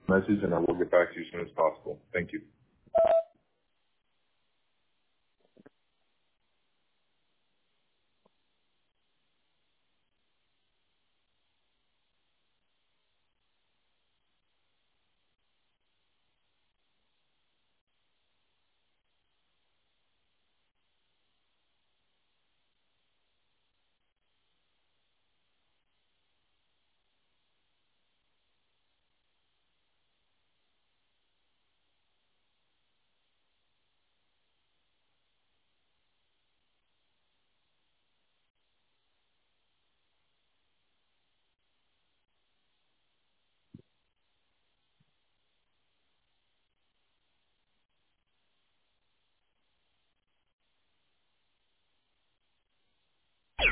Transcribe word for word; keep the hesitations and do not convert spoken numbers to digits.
message, and I will get back to you as soon as possible. Thank you.